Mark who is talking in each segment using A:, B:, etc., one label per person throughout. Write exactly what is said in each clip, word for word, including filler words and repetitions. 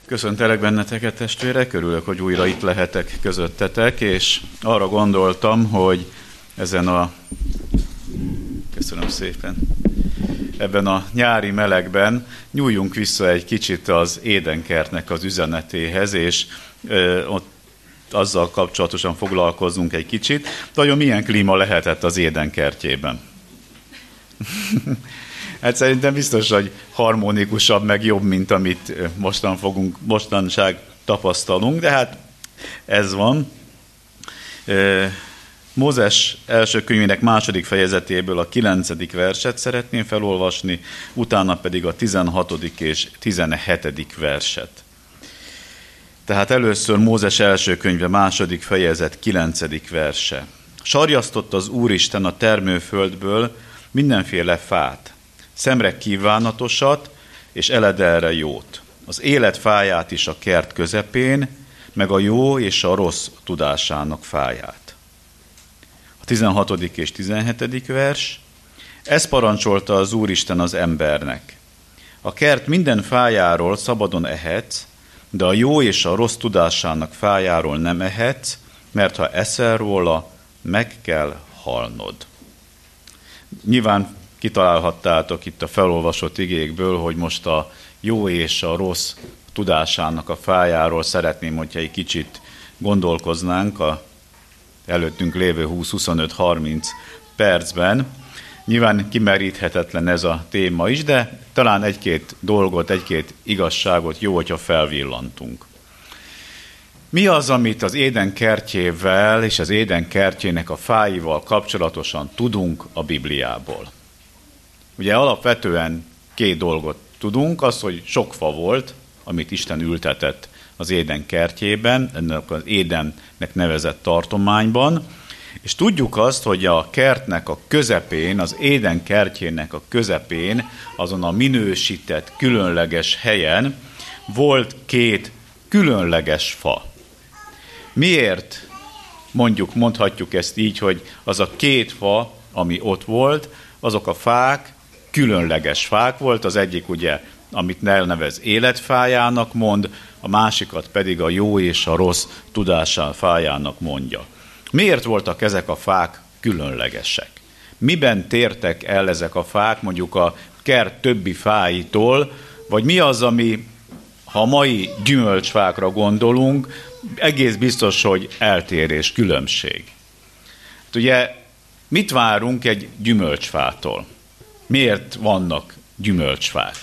A: Köszöntelek benneteket, testvérek, örülök, hogy újra itt lehetek közöttetek, és arra gondoltam, hogy ezen a... Köszönöm szépen. Ebben a nyári melegben nyúljunk vissza egy kicsit az Édenkertnek az üzenetéhez, és ö, ott azzal kapcsolatosan foglalkozzunk egy kicsit. Vajon milyen klíma lehetett az Éden kertjében? Hát szerintem biztos, hogy harmonikusabb, meg jobb, mint amit mostan fogunk, mostanság tapasztalunk, de hát ez van. Mózes első könyvének második fejezetéből a kilencedik verset szeretném felolvasni, utána pedig a tizenhatodik és tizenhetedik verset. Tehát először Mózes első könyve második fejezet kilencedik verse. Sarjasztott az Úristen a termőföldből mindenféle fát, szemre kívánatosat és eledelre jót, az élet fáját is a kert közepén, meg a jó és a rossz tudásának fáját. A tizenhatodik és tizenhetedik vers. Ezt parancsolta az Úristen az embernek. A kert minden fájáról szabadon ehetsz, de a jó és a rossz tudásának fájáról nem ehetsz, mert ha eszel róla, meg kell halnod. Nyilván kitalálhattátok itt a felolvasott igékből, hogy most a jó és a rossz tudásának a fájáról szeretném, hogyha egy kicsit gondolkoznánk a előttünk lévő húsz, huszonöt, harminc percben. Nyilván kimeríthetetlen ez a téma is, de talán egy-két dolgot, egy-két igazságot jó, hogyha felvillantunk. Mi az, amit az Éden kertjével és az Éden kertjének a fáival kapcsolatosan tudunk a Bibliából? Ugye alapvetően két dolgot tudunk, az, hogy sok fa volt, amit Isten ültetett az Éden kertjében, ennek az Édennek nevezett tartományban, és tudjuk azt, hogy a kertnek a közepén, az Éden kertjének a közepén, azon a minősített, különleges helyen volt két különleges fa. Miért mondjuk, mondhatjuk ezt így, hogy az a két fa, ami ott volt, azok a fák különleges fák volt, az egyik ugye, amit elnevez életfájának mond, a másikat pedig a jó és a rossz tudásán fájának mondja. Miért voltak ezek a fák különlegesek? Miben tértek el ezek a fák mondjuk a kert többi fáitól, vagy mi az, ami, ha a mai gyümölcsfákra gondolunk, egész biztos, hogy eltérés, különbség. Hát ugye mit várunk egy gyümölcsfától? Miért vannak gyümölcsfák?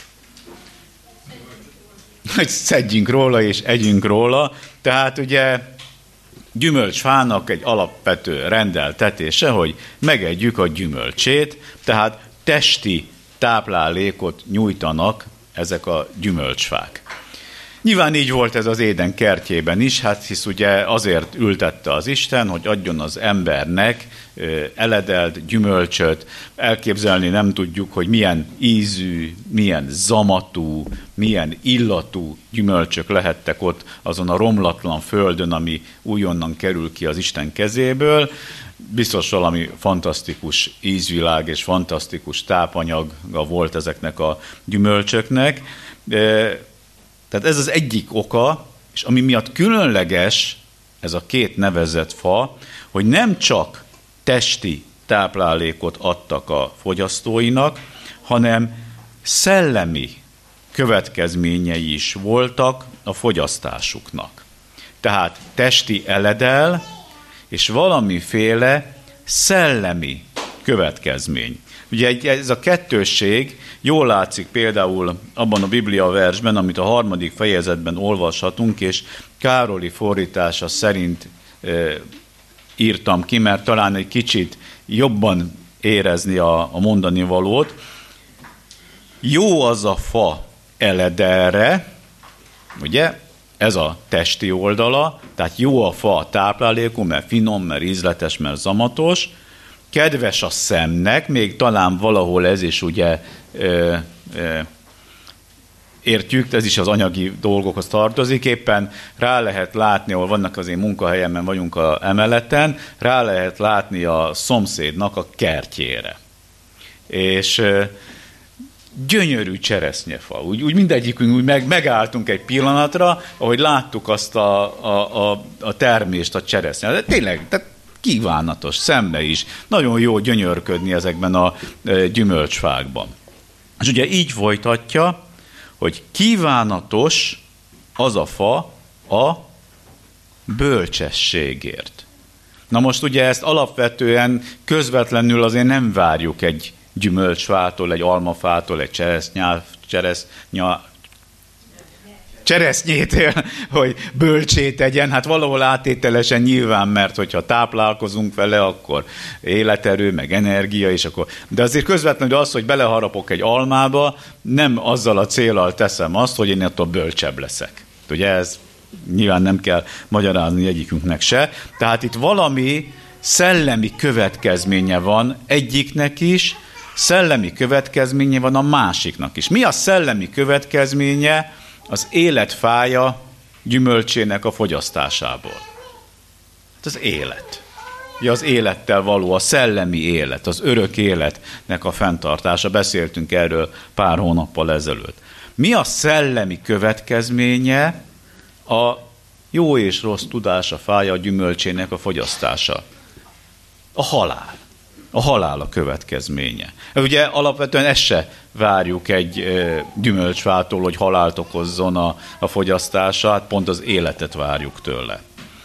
A: Hogy szedjünk róla és együnk róla, tehát ugye gyümölcsfának egy alapvető rendeltetése, hogy megegyük a gyümölcsét, tehát testi táplálékot nyújtanak ezek a gyümölcsfák. Nyilván így volt ez az Éden kertjében is, hát hisz ugye azért ültette az Isten, hogy adjon az embernek eledelt gyümölcsöt, elképzelni nem tudjuk, hogy milyen ízű, milyen zamatú, milyen illatú gyümölcsök lehettek ott azon a romlatlan földön, ami újonnan kerül ki az Isten kezéből. Biztos valami fantasztikus ízvilág és fantasztikus tápanyaga volt ezeknek a gyümölcsöknek. Tehát ez az egyik oka, és ami miatt különleges ez a két nevezett fa, hogy nem csak testi táplálékot adtak a fogyasztóinak, hanem szellemi következményei is voltak a fogyasztásuknak. Tehát testi eledel és valamiféle szellemi következmény. Ugye ez a kettősség jól látszik például abban a Biblia versben, amit a harmadik fejezetben olvashatunk, és Károli fordítása szerint e, írtam ki, mert talán egy kicsit jobban érezni a, a mondani valót. Jó az a fa eledelre, ugye, ez a testi oldala, tehát jó a fa a táplálékú, mert finom, mert ízletes, mert zamatos, kedves a szemnek, még talán valahol ez is ugye ö, ö, értjük, ez is az anyagi dolgokhoz tartozik, éppen rá lehet látni, ahol vannak az én munkahelyemen vagyunk a emeleten, rá lehet látni a szomszédnak a kertjére. És ö, gyönyörű cseresznyefa. Úgy, úgy mindegyikünk úgy meg, megálltunk egy pillanatra, ahogy láttuk azt a, a, a, a termést, a cseresznye. De tényleg, tehát kívánatos, szembe is. Nagyon jó gyönyörködni ezekben a gyümölcsfákban. És ugye így folytatja, hogy kívánatos az a fa a bölcsességért. Na most ugye ezt alapvetően közvetlenül azért nem várjuk egy gyümölcsfától, egy almafától, egy cseresznyá, cseresznyá, cseresznyétől, hogy bölcsét tegyen. Hát valahol átételesen nyilván, mert hogyha táplálkozunk vele, akkor életerő, meg energia, és akkor... De azért közvetlenül az, hogy beleharapok egy almába, nem azzal a céllal teszem azt, hogy én attól bölcsebb leszek. Ugye ez nyilván nem kell magyarázni egyikünknek se. Tehát itt valami szellemi következménye van egyiknek is, szellemi következménye van a másiknak is. Mi a szellemi következménye az életfája gyümölcsének a fogyasztásából? Hát az élet. Ugye az élettel való, a szellemi élet, az örök életnek a fenntartása. Beszéltünk erről pár hónappal ezelőtt. Mi a szellemi következménye a jó és rossz tudása fája gyümölcsének a fogyasztása? A halál. A halál a következménye. Ugye alapvetően ezt se várjuk egy e, gyümölcsfától, hogy halált okozzon a, a fogyasztása, hát pont az életet várjuk tőle.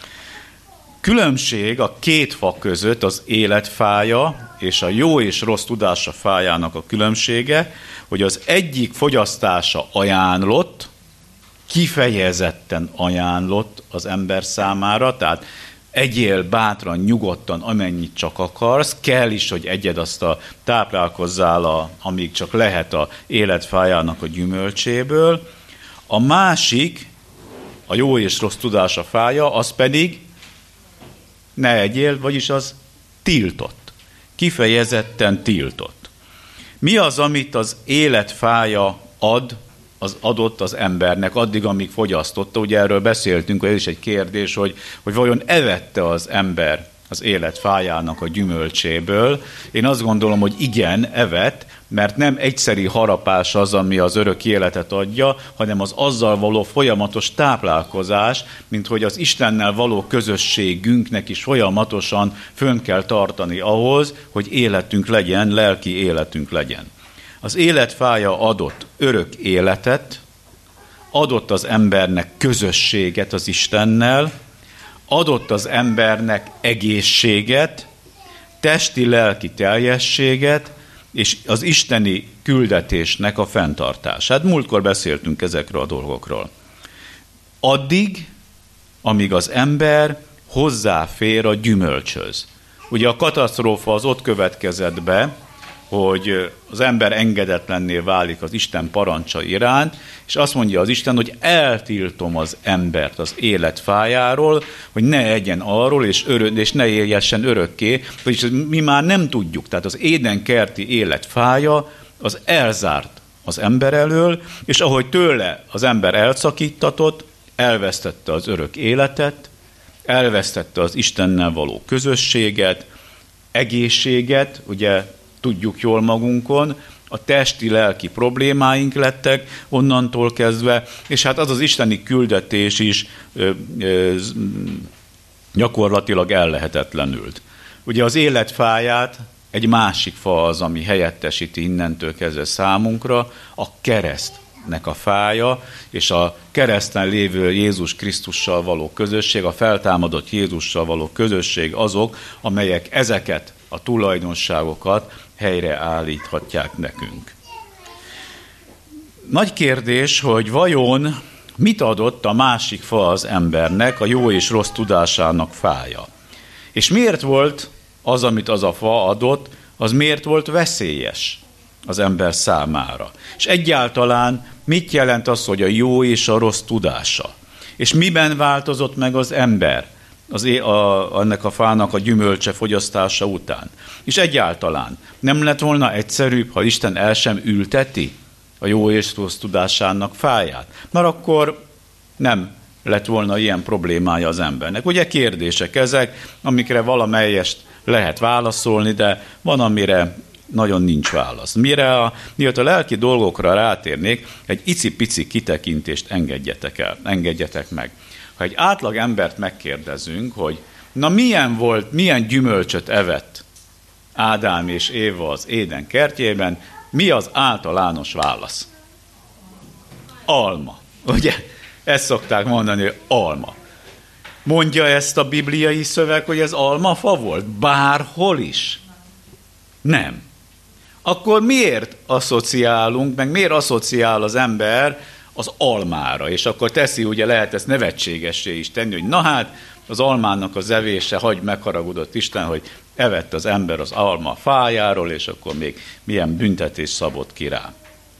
A: Különbség a két fa között az életfája és a jó és rossz tudása fájának a különbsége, hogy az egyik fogyasztása ajánlott, kifejezetten ajánlott az ember számára, tehát egyél bátran, nyugodtan, amennyit csak akarsz, kell is, hogy egyed azt a táplálkozzál, a, amíg csak lehet a életfájának a gyümölcséből. A másik, a jó és rossz tudása fája, az pedig ne egyél, vagyis az tiltott. Kifejezetten tiltott. Mi az, amit az életfája ad, az adott az embernek addig, amíg fogyasztotta? Ugye erről beszéltünk, hogy ez is egy kérdés, hogy, hogy vajon evette az ember az életfájának a gyümölcséből. Én azt gondolom, hogy igen, evett, mert nem egyszeri harapás az, ami az örök életet adja, hanem az azzal való folyamatos táplálkozás, mint hogy az Istennel való közösségünknek is folyamatosan fönn kell tartani ahhoz, hogy életünk legyen, lelki életünk legyen. Az életfája adott örök életet, adott az embernek közösséget az Istennel, adott az embernek egészséget, testi-lelki teljességet, és az isteni küldetésnek a fenntartását. Múltkor beszéltünk ezekről a dolgokról. Addig, amíg az ember hozzáfér a gyümölcshöz. Ugye a katasztrófa az ott következett be, hogy az ember engedetlenné válik az Isten parancsa iránt, és azt mondja az Isten, hogy eltiltom az embert az életfájáról, hogy ne egyen arról, és, örö- és ne éljessen örökké, vagyis mi már nem tudjuk. Tehát az édenkerti életfája az elzárt az ember elől, és ahogy tőle az ember elszakítatott, elvesztette az örök életet, elvesztette az Istennel való közösséget, egészséget, ugye tudjuk jól magunkon, a testi-lelki problémáink lettek onnantól kezdve, és hát az az isteni küldetés is ö, ö, gyakorlatilag ellehetetlenült. Ugye az életfáját egy másik fa az, ami helyettesíti innentől kezdve számunkra, a keresztnek a fája, és a kereszten lévő Jézus Krisztussal való közösség, a feltámadott Jézussal való közösség azok, amelyek ezeket a tulajdonságokat helyreállíthatják nekünk. Nagy kérdés, hogy vajon mit adott a másik fa az embernek, a jó és rossz tudásának fája. És miért volt az, amit az a fa adott, az miért volt veszélyes az ember számára. És egyáltalán mit jelent az, hogy a jó és a rossz tudása? És miben változott meg az ember az, a, ennek a fának a gyümölcse fogyasztása után? És egyáltalán nem lett volna egyszerűbb, ha Isten el sem ülteti a jó és rossz tudásának fáját? Mert akkor nem lett volna ilyen problémája az embernek. Ugye kérdések ezek, amikre valamelyest lehet válaszolni, de van, amire nagyon nincs válasz. Mire a, miatt a lelki dolgokra rátérnék, egy icipici kitekintést engedjetek el, engedjetek meg. Ha egy átlag embert megkérdezünk, hogy na milyen volt, milyen gyümölcsöt evett Ádám és Éva az Éden kertjében, mi az általános válasz? Alma. Ugye? Ezt szokták mondani, hogy alma. Mondja ezt a bibliai szöveg, hogy ez almafa volt? Bárhol is? Nem. Akkor miért asszociálunk, meg miért asszociál az ember az almára? És akkor teszi, ugye lehet ezt nevetségessé is tenni, hogy na hát, az almának az evése, hagy megharagudott Isten, hogy evett az ember az alma fájáról, és akkor még milyen büntetés szabott ki rá.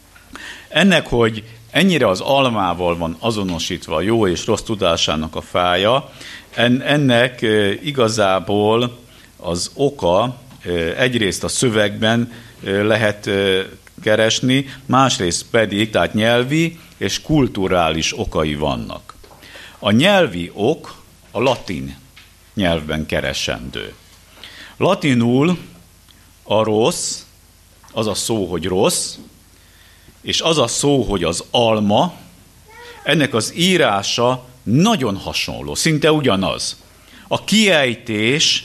A: Ennek, hogy ennyire az almával van azonosítva a jó és rossz tudásának a fája, ennek igazából az oka egyrészt a szövegben lehet keresni, másrészt pedig, tehát nyelvi és kulturális okai vannak. A nyelvi ok a latin nyelvben keresendő. Latinul a rossz, az a szó, hogy rossz, és az a szó, hogy az alma, ennek az írása nagyon hasonló, szinte ugyanaz. A kiejtés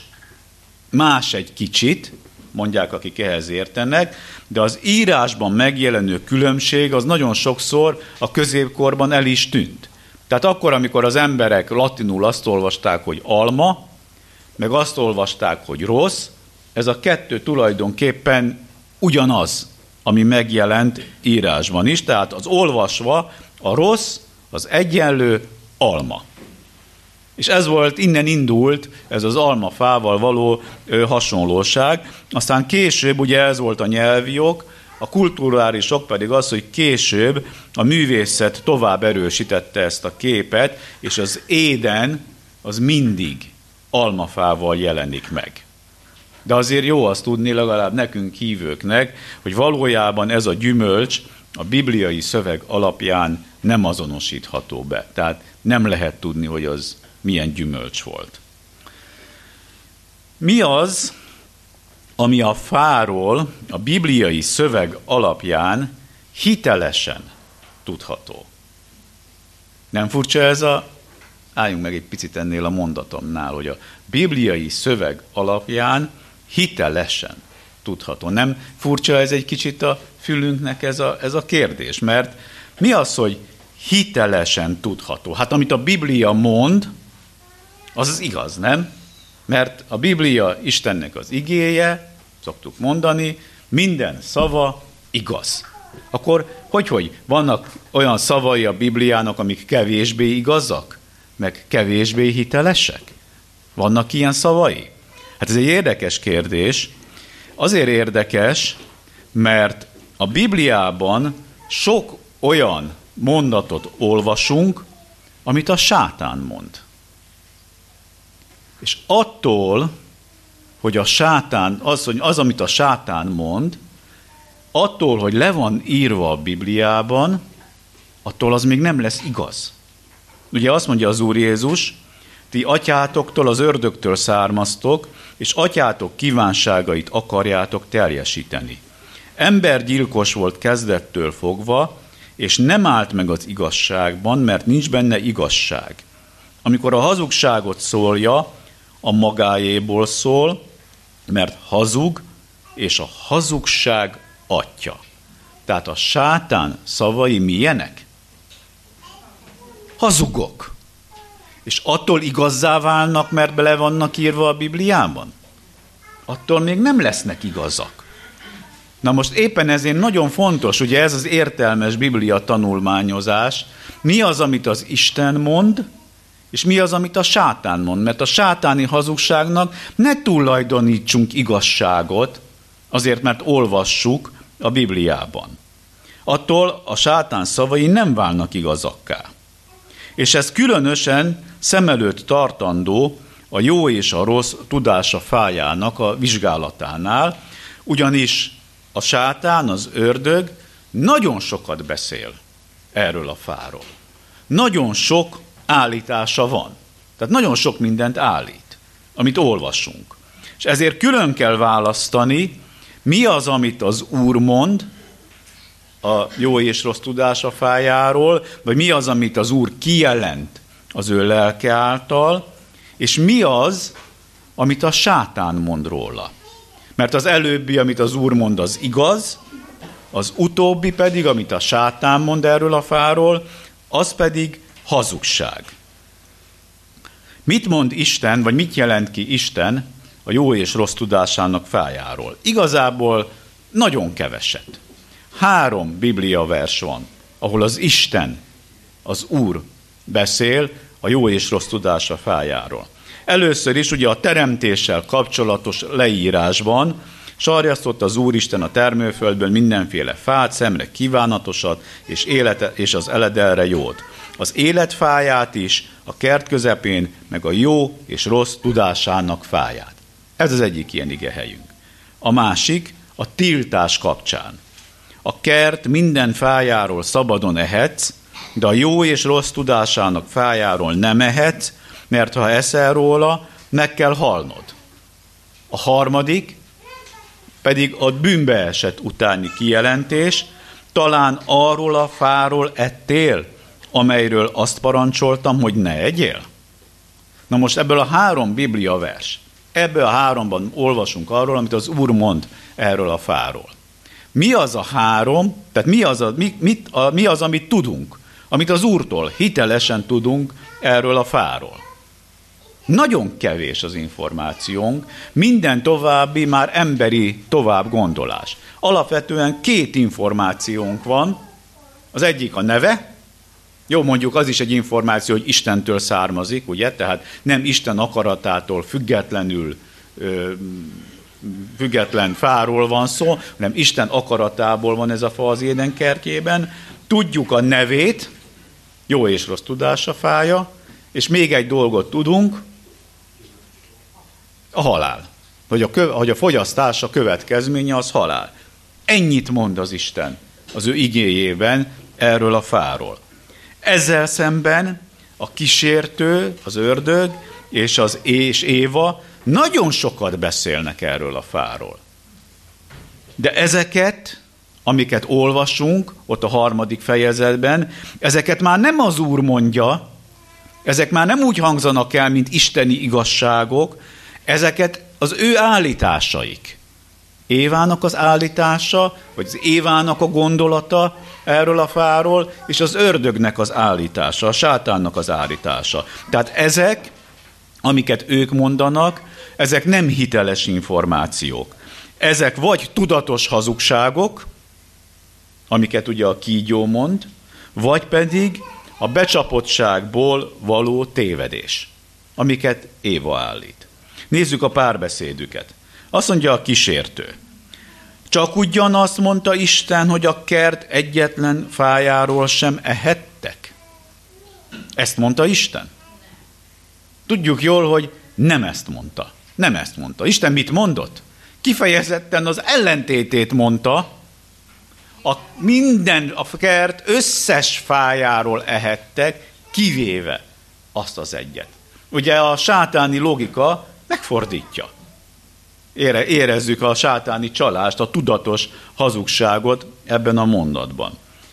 A: más egy kicsit, mondják, akik ehhez értenek, de az írásban megjelenő különbség az nagyon sokszor a középkorban el is tűnt. Tehát akkor, amikor az emberek latinul azt olvasták, hogy alma, meg azt olvasták, hogy rossz, ez a kettő tulajdonképpen ugyanaz, ami megjelent írásban is, tehát az olvasva a rossz, az egyenlő alma. És ez volt, innen indult ez az almafával való ö, hasonlóság. Aztán később, ugye ez volt a nyelvi ok, a kulturális ok pedig az, hogy később a művészet tovább erősítette ezt a képet, és az Éden az mindig almafával jelenik meg. De azért jó azt tudni, legalább nekünk hívőknek, hogy valójában ez a gyümölcs a bibliai szöveg alapján nem azonosítható be. Tehát nem lehet tudni, hogy az milyen gyümölcs volt. Mi az, ami a fáról a bibliai szöveg alapján hitelesen tudható? Nem furcsa ez a... Álljunk meg egy picit ennél a mondatomnál, hogy a bibliai szöveg alapján hitelesen tudható. Nem furcsa ez egy kicsit a fülünknek ez a, ez a kérdés? Mert mi az, hogy hitelesen tudható? Hát amit a Biblia mond, az az igaz, nem? Mert a Biblia Istennek az igéje, szoktuk mondani, minden szava igaz. Akkor hogy, hogy vannak olyan szavai a Bibliának, amik kevésbé igazak, meg kevésbé hitelesek? Vannak ilyen szavai? Hát ez egy érdekes kérdés. Azért érdekes, mert a Bibliában sok olyan mondatot olvasunk, amit a sátán mond. És attól, hogy a sátán, az, hogy az, amit a sátán mond, attól, hogy le van írva a Bibliában, attól az még nem lesz igaz. Ugye azt mondja az Úr Jézus, ti atyátoktól, az ördögtől származtok, és atyátok kívánságait akarjátok teljesíteni. Embergyilkos volt kezdettől fogva, és nem állt meg az igazságban, mert nincs benne igazság. Amikor a hazugságot szólja, a magáéból szól, mert hazug, és a hazugság atya. Tehát a sátán szavai milyenek? Hazugok. És attól igazzá válnak, mert bele vannak írva a Bibliában? Attól még nem lesznek igazak. Na most éppen ezért nagyon fontos, ugye ez az értelmes Biblia tanulmányozás, mi az, amit az Isten mond, és mi az, amit a sátán mond. Mert a sátáni hazugságnak ne tulajdonítsunk igazságot, azért, mert olvassuk a Bibliában. Attól a sátán szavai nem válnak igazakká. És ez különösen szem előtt tartandó a jó és a rossz tudása fájának a vizsgálatánál, ugyanis a sátán, az ördög nagyon sokat beszél erről a fáról. Nagyon sok állítása van. Tehát nagyon sok mindent állít, amit olvasunk. És ezért külön kell választani, Mi az, amit az Úr mond a jó és rossz tudása fájáról, vagy mi az, amit az Úr kijelent az ő lelke által, és mi az, amit a sátán mond róla. Mert az előbbi, amit az Úr mond, az igaz, az utóbbi pedig, amit a sátán mond erről a fáról, az pedig hazugság. Mit mond Isten, vagy mit jelent ki Isten a jó és rossz tudásának fájáról? Igazából nagyon keveset. Három Biblia vers van, ahol az Isten, az Úr beszél a jó és rossz tudása fájáról. Először is ugye a teremtéssel kapcsolatos leírásban sarjasztott az Úristen a termőföldből mindenféle fát, szemre kívánatosat, és, élete, és az eledelre jót. Az életfáját is, a kert közepén, meg a jó és rossz tudásának fáját. Ez az egyik ilyen igehelyünk. A másik a tiltás kapcsán. A kert minden fájáról szabadon ehetsz, de a jó és rossz tudásának fájáról nem ehetsz, mert ha eszel róla, meg kell halnod. A harmadik pedig a bűnbeeset utáni kijelentés, talán arról a fáról ettél, amelyről azt parancsoltam, hogy ne egyél. Na most ebből a három Biblia vers, ebből a háromban olvasunk arról, amit az Úr mond erről a fáról. Mi az a három, tehát mi az, a, mi, mit, a, mi az, amit tudunk, amit az Úrtól hitelesen tudunk erről a fáról? Nagyon kevés az információnk, minden további már emberi tovább gondolás. Alapvetően két információnk van, az egyik a neve, jó, mondjuk az is egy információ, hogy Istentől származik, ugye, tehát nem Isten akaratától függetlenül, ö, független fáról van szó, hanem Isten akaratából van ez a fa az Éden kertjében. Tudjuk a nevét, jó és rossz tudása fája, és még egy dolgot tudunk, a halál. Hogy a, kö, hogy a fogyasztása következménye az halál. Ennyit mond az Isten az ő igéjében erről a fáról. Ezzel szemben a kísértő, az ördög és az és Éva nagyon sokat beszélnek erről a fáról. De ezeket, amiket olvasunk ott a harmadik fejezetben, ezeket már nem az Úr mondja, ezek már nem úgy hangzanak el, mint isteni igazságok, ezeket az ő állításaik. Évának az állítása, vagy az Évának a gondolata erről a fáról, és az ördögnek az állítása, a sátánnak az állítása. Tehát ezek, amiket ők mondanak, ezek nem hiteles információk. Ezek vagy tudatos hazugságok, amiket ugye a kígyó mond, vagy pedig a becsapottságból való tévedés, amiket Éva állít. Nézzük a párbeszédüket. Azt mondja a kísértő. Csak ugyanazt mondta Isten, hogy a kert egyetlen fájáról sem ehettek. Ezt mondta Isten? Tudjuk jól, hogy nem ezt mondta. Nem ezt mondta. Isten mit mondott? Kifejezetten az ellentétét mondta. A minden, a kert összes fájáról ehettek, kivéve azt az egyet. Ugye a sátáni logika megfordítja. Ére, érezzük a sátáni csalást, a tudatos hazugságot ebben a mondatban.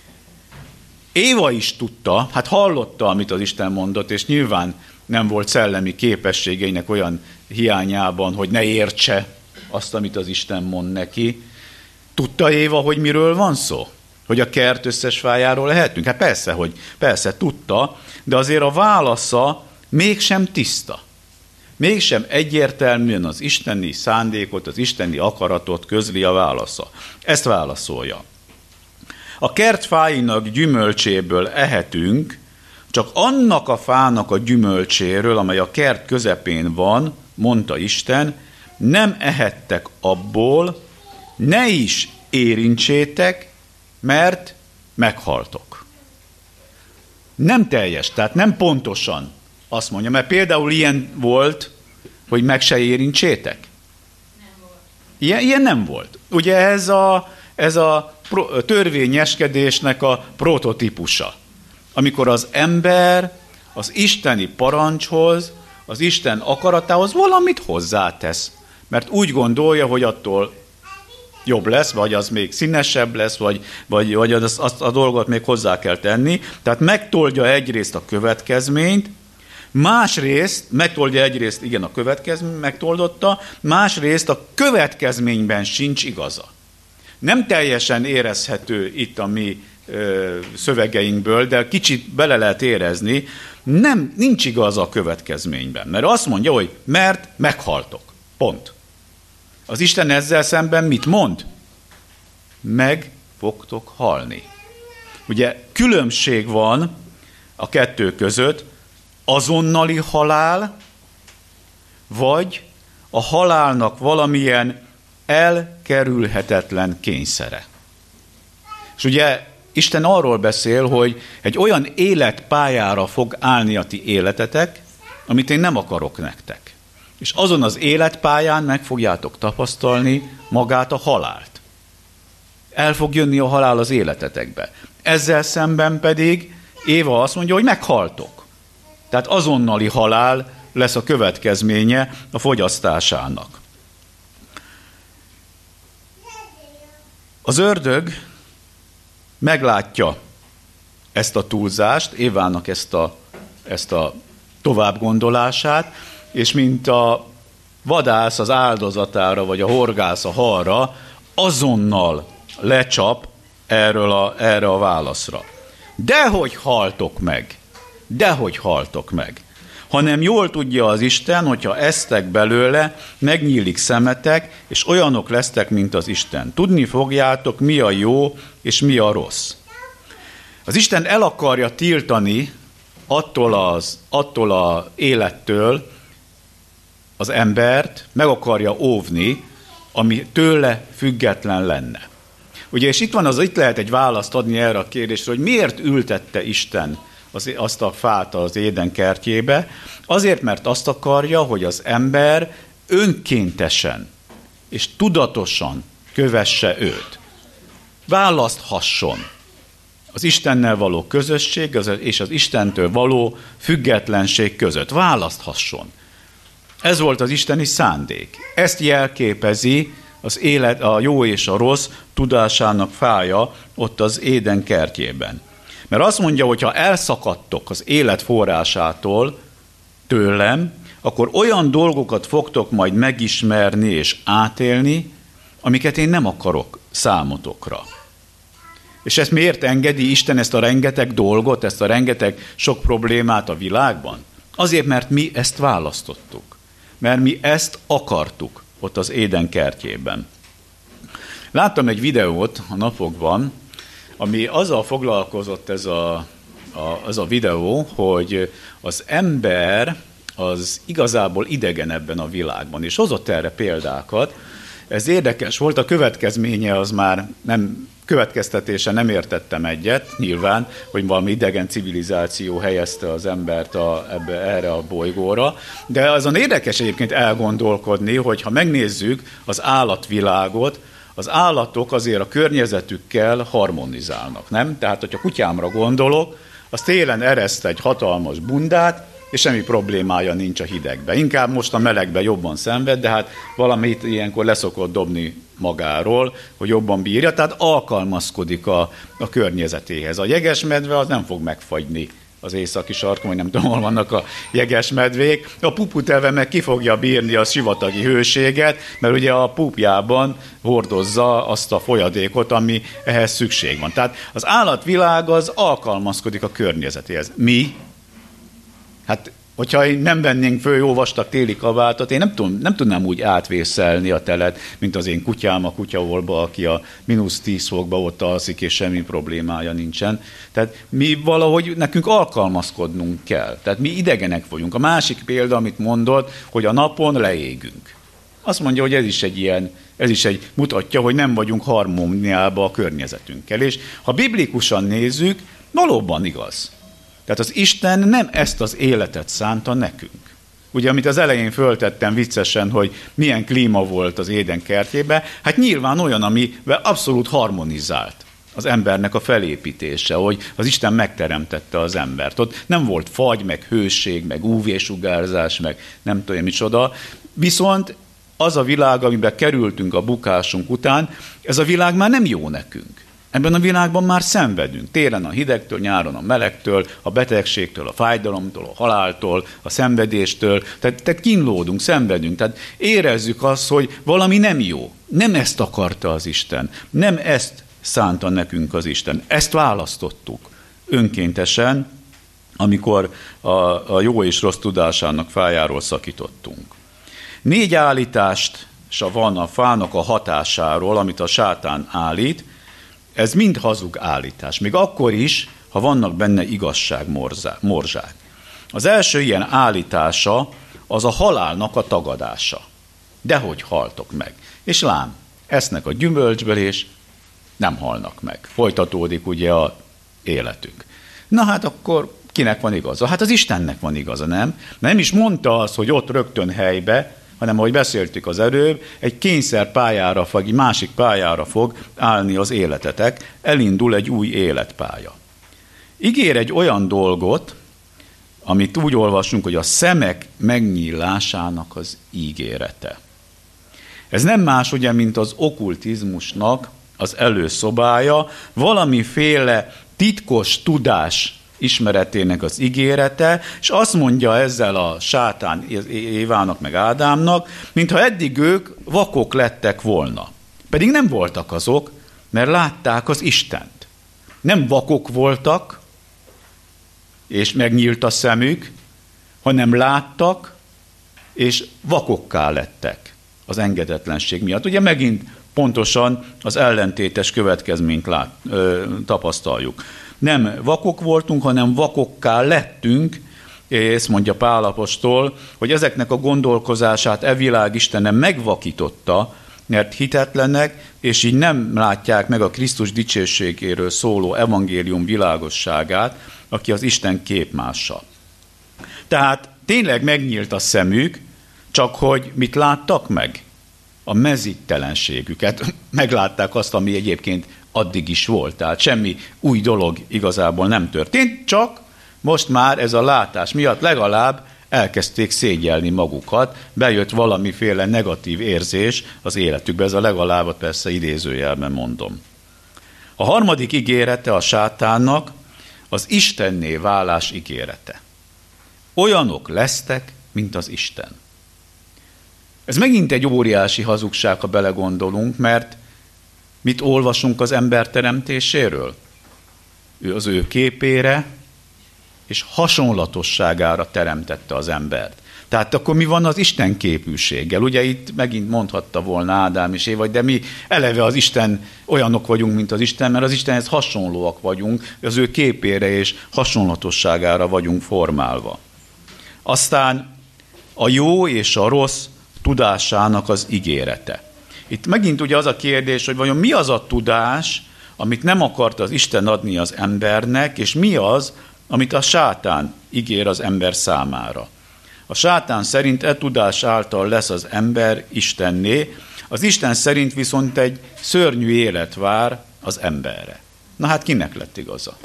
A: Éva is tudta, hát hallotta, amit az Isten mondott, és nyilván nem volt szellemi képességeinek olyan hiányában, hogy ne értse azt, amit az Isten mond neki. Tudta Éva, hogy miről van szó? Hogy a kert összes fájáról lehetünk? Hát persze, hogy persze tudta, de azért a válasza mégsem tiszta. Mégsem egyértelműen az isteni szándékot, az isteni akaratot közli a válasza. Ezt válaszolja. A kert fáinak gyümölcséből ehetünk, csak annak a fának a gyümölcséről, amely a kert közepén van, mondta Isten, nem ehettek abból, ne is érintsétek, mert meghaltok. Nem teljes, tehát nem pontosan azt mondja, mert például ilyen volt, hogy meg se érintsétek. Nem volt. Ilyen, ilyen nem volt. Ugye ez a, ez a törvényeskedésnek a prototípusa. Amikor az ember az isteni parancshoz, az Isten akaratához valamit hozzátesz. Mert úgy gondolja, hogy attól jobb lesz, vagy az még színesebb lesz, vagy, vagy, vagy azt, azt a dolgot még hozzá kell tenni. Tehát megtoldja egyrészt a következményt, másrészt, megtoldja egyrészt, igen, a következményt megtoldotta, másrészt a következményben sincs igaza. Nem teljesen érezhető itt a mi ö, szövegeinkből, de kicsit bele lehet érezni, nem, nincs igaza a következményben. Mert azt mondja, hogy mert meghaltok. Pont. Az Isten ezzel szemben mit mond? Meg fogtok halni. Ugye különbség van a kettő között, azonnali halál, vagy a halálnak valamilyen elkerülhetetlen kényszere. És ugye Isten arról beszél, hogy egy olyan életpályára fog állni a ti életetek, amit én nem akarok nektek. És azon az életpályán meg fogjátok tapasztalni magát a halált. El fog jönni a halál az életetekbe. Ezzel szemben pedig Éva azt mondja, hogy meghaltok. Tehát azonnali halál lesz a következménye a fogyasztásának. Az ördög meglátja ezt a túlzást, Évának ezt a, ezt a továbbgondolását, és mint a vadász az áldozatára, vagy a horgász a halra, azonnal lecsap erről a, erre a válaszra. Dehogy haltok meg, dehogy haltok meg, hanem jól tudja az Isten, hogyha esztek belőle, megnyílik szemetek, és olyanok lesztek, mint az Isten. Tudni fogjátok, mi a jó, és mi a rossz. Az Isten el akarja tiltani attól az, attól az élettől az embert, meg akarja óvni, ami tőle független lenne. Ugye, és itt van az, itt lehet egy választ adni erre a kérdésre, hogy miért ültette Isten az, azt a fát az Éden kertjébe? Azért, mert azt akarja, hogy az ember önkéntesen és tudatosan kövesse őt. Választhasson az Istennel való közösség és az Istentől való függetlenség között. Választhasson. Ez volt az isteni szándék. Ezt jelképezi az élet, a jó és a rossz tudásának fája ott az Éden kertjében. Mert azt mondja, hogy ha elszakadtok az élet forrásától, tőlem, akkor olyan dolgokat fogtok majd megismerni és átélni, amiket én nem akarok számotokra. És ezt miért engedi Isten ezt a rengeteg dolgot, ezt a rengeteg sok problémát a világban? Azért, mert mi ezt választottuk. Mert mi ezt akartuk ott az Éden kertjében. Láttam egy videót a napokban, ami azzal foglalkozott ez a, a, az a videó, hogy az ember az igazából idegen ebben a világban, és hozott erre példákat. Ez érdekes volt, a következménye az már nem, következtetése nem értettem egyet, nyilván, hogy valami idegen civilizáció helyezte az embert a, ebbe, erre a bolygóra, de azon érdekes egyébként elgondolkodni, hogy ha megnézzük az állatvilágot, az állatok azért a környezetükkel harmonizálnak, nem? Tehát, hogyha kutyámra gondolok, az télen ereszt egy hatalmas bundát, és semmi problémája nincs a hidegbe. Inkább most a melegben jobban szenved, de hát valamit ilyenkor leszokott dobni magáról, hogy jobban bírja, tehát alkalmazkodik a, a környezetéhez. A jegesmedve az nem fog megfagyni az északi sarkon, vagy nem tudom, hol vannak a jegesmedvék. A puputeve meg ki fogja bírni a sivatagi hőséget, mert ugye a pupjában hordozza azt a folyadékot, ami ehhez szükség van. Tehát az állatvilág az alkalmazkodik a környezetéhez. Mi? Hát, hogyha nem vennénk föl jó vastag téli kabátot, én nem, tudom, nem tudnám úgy átvészelni a telet, mint az én kutyám a kutyavolba, aki a mínusz tíz fokba ott alszik, és semmi problémája nincsen. Tehát mi valahogy nekünk alkalmazkodnunk kell. Tehát mi idegenek vagyunk. A másik példa, amit mondod, hogy a napon leégünk. Azt mondja, hogy ez is egy ilyen, ez is egy mutatja, hogy nem vagyunk harmóniában a környezetünkkel. És ha biblikusan nézzük, valóban igaz. Tehát az Isten nem ezt az életet szánta nekünk. Ugye, amit az elején föltettem viccesen, hogy milyen klíma volt az Éden kertjében, hát nyilván olyan, amivel abszolút harmonizált az embernek a felépítése, hogy az Isten megteremtette az embert. Ott nem volt fagy, meg hőség, meg ú vé-sugárzás, meg nem tudom micsoda. Viszont az a világ, amiben kerültünk a bukásunk után, ez a világ már nem jó nekünk. Ebben a világban már szenvedünk. Télen a hidegtől, nyáron a melegtől, a betegségtől, a fájdalomtól, a haláltól, a szenvedéstől. Tehát, tehát kínlódunk, szenvedünk. Tehát érezzük azt, hogy valami nem jó. Nem ezt akarta az Isten. Nem ezt szánta nekünk az Isten. Ezt választottuk önkéntesen, amikor a, a jó és rossz tudásának fájáról szakítottunk. Négy állítást van a fának a hatásáról, amit a sátán állít. Ez mind hazug állítás, még akkor is, ha vannak benne igazságmorzsák. Az első ilyen állítása az a halálnak a tagadása. Dehogy haltok meg. És lám, esznek a gyümölcsből, és nem halnak meg. Folytatódik ugye a életük. Na hát akkor kinek van igaza? Hát az Istennek van igaza, nem? Nem is mondta az, hogy ott rögtön helybe, hanem ahogy beszéltük az előbb, egy kényszer pályára, vagy egy másik pályára fog állni az életetek, elindul egy új életpálya. Ígér egy olyan dolgot, amit úgy olvasunk, hogy a szemek megnyílásának az ígérete. Ez nem más ugye, mint az okkultizmusnak az előszobája, valamiféle titkos tudás ismeretének az ígérete, és azt mondja ezzel a sátán Évának meg Ádámnak, mintha eddig ők vakok lettek volna. Pedig nem voltak azok, mert látták az Istent. Nem vakok voltak, és megnyílt a szemük, hanem láttak, és vakokká lettek az engedetlenség miatt. Ugye megint pontosan az ellentétes következményt lát, ö, tapasztaljuk. Nem vakok voltunk, hanem vakokká lettünk, ezt mondja Pál apostol, hogy ezeknek a gondolkozását e világ Istene megvakította, mert hitetlenek, és így nem látják meg a Krisztus dicsőségéről szóló evangélium világosságát, aki az Isten képmása. Tehát tényleg megnyílt a szemük, csak hogy mit láttak meg? A mezítelenségüket. Meglátták azt, ami egyébként addig is volt. Tehát semmi új dolog igazából nem történt, csak most már ez a látás miatt legalább elkezdték szégyelni magukat, bejött valamiféle negatív érzés az életükbe, ez a legalább persze idézőjelben mondom. A harmadik ígérete a sátánnak az Istenné válás ígérete. Olyanok lesztek, mint az Isten. Ez megint egy óriási hazugság, ha belegondolunk, mert mit olvasunk az ember teremtéséről? Ő az ő képére és hasonlatosságára teremtette az embert. Tehát akkor mi van az Isten képűséggel? Ugye itt megint mondhatta volna Ádám és Éva, de mi eleve az Isten, olyanok vagyunk, mint az Isten, mert az Istenhez hasonlóak vagyunk, az ő képére és hasonlatosságára vagyunk formálva. Aztán a jó és a rossz tudásának az ígérete. Itt megint ugye az a kérdés, hogy vajon mi az a tudás, amit nem akart az Isten adni az embernek, és mi az, amit a sátán ígér az ember számára. A sátán szerint e tudás által lesz az ember Istenné, az Isten szerint viszont egy szörnyű élet vár az emberre. Na hát kinek lett igaza?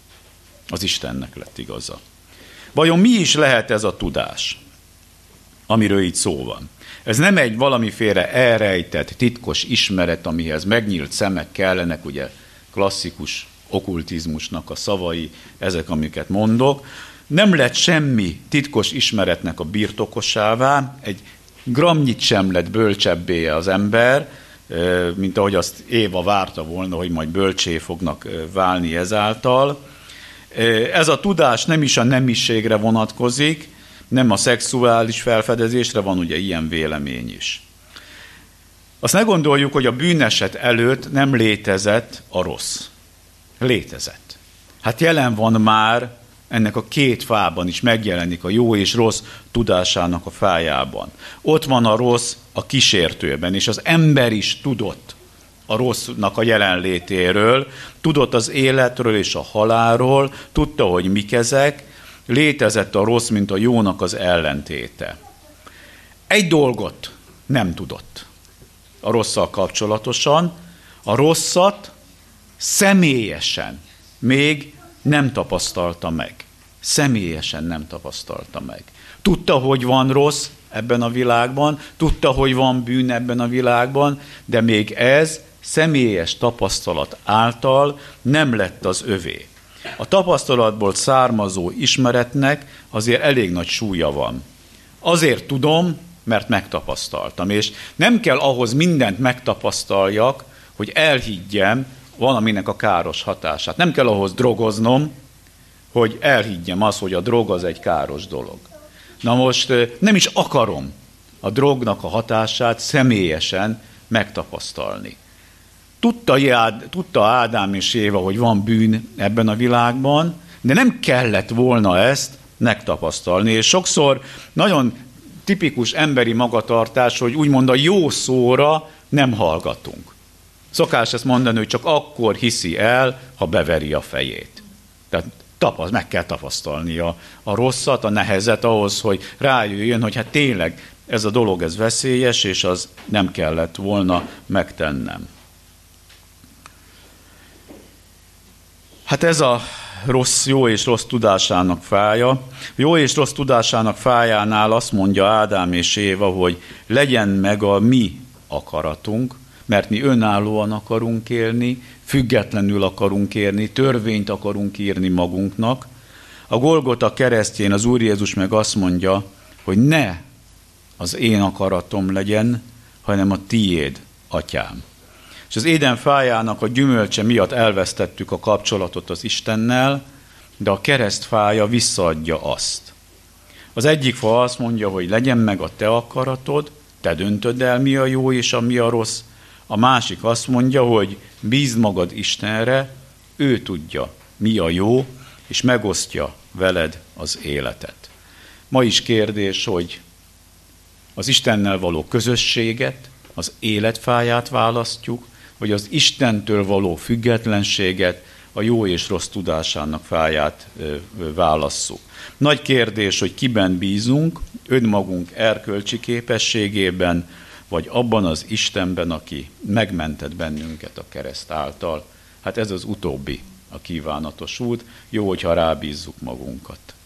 A: Az Istennek lett igaza. Vajon mi is lehet ez a tudás, amiről itt szó van? Ez nem egy valamiféle elrejtett, titkos ismeret, amihez megnyílt szemek kellenek, ugye klasszikus okkultizmusnak a szavai, ezek, amiket mondok. Nem lett semmi titkos ismeretnek a birtokosává, egy grammnyit sem lett bölcsebbé az ember, mint ahogy azt Éva várta volna, hogy majd bölcsé fognak válni ezáltal. Ez a tudás nem is a nemiségre vonatkozik, nem a szexuális felfedezésre, van ugye ilyen vélemény is. Azt ne gondoljuk, hogy a bűneset előtt nem létezett a rossz. Létezett. Hát jelen van már, ennek a két fában is megjelenik a jó és rossz tudásának a fájában. Ott van a rossz a kísértőben, és az ember is tudott a rossznak a jelenlétéről, tudott az életről és a halálról, tudta, hogy mik ezek, létezett a rossz, mint a jónak az ellentéte. Egy dolgot nem tudott a rosszal kapcsolatosan, a rosszat személyesen még nem tapasztalta meg. személyesen nem tapasztalta meg. Tudta, hogy van rossz ebben a világban, tudta, hogy van bűn ebben a világban, de még ez személyes tapasztalat által nem lett az övé. A tapasztalatból származó ismeretnek azért elég nagy súlya van. Azért tudom, mert megtapasztaltam, és nem kell ahhoz mindent megtapasztaljak, hogy elhiggyem valaminek a káros hatását. Nem kell ahhoz drogoznom, hogy elhiggyem azt, hogy a drog az egy káros dolog. Na most nem is akarom a drognak a hatását személyesen megtapasztalni. Tudta, tudta Ádám és Éva, hogy van bűn ebben a világban, de nem kellett volna ezt megtapasztalni. És sokszor nagyon tipikus emberi magatartás, hogy úgymond a jó szóra nem hallgatunk. Szokás ezt mondani, hogy csak akkor hiszi el, ha beveri a fejét. Tehát tapaszt, meg kell tapasztalni a, a rosszat, a nehezet ahhoz, hogy rájöjjön, hogy hát tényleg ez a dolog ez veszélyes, és az nem kellett volna megtennem. Hát ez a rossz, jó és rossz tudásának fája. Jó és rossz tudásának fájánál azt mondja Ádám és Éva, hogy legyen meg a mi akaratunk, mert mi önállóan akarunk élni, függetlenül akarunk élni, törvényt akarunk írni magunknak. A Golgota keresztjén az Úr Jézus meg azt mondja, hogy ne az én akaratom legyen, hanem a tiéd, atyám. És az éden fájának a gyümölcse miatt elvesztettük a kapcsolatot az Istennel, de a keresztfája visszaadja azt. Az egyik fa azt mondja, hogy legyen meg a te akaratod, te döntöd el, mi a jó és a mi a rossz. A másik azt mondja, hogy bízd magad Istenre, ő tudja, mi a jó, és megosztja veled az életet. Ma is kérdés, hogy az Istennel való közösséget, az életfáját választjuk, vagy az Istentől való függetlenséget, a jó és rossz tudásának fáját válasszuk. Nagy kérdés, hogy kiben bízunk, önmagunk erkölcsi képességében, vagy abban az Istenben, aki megmentett bennünket a kereszt által. Hát ez az utóbbi a kívánatos út, jó, hogyha rábízzuk magunkat.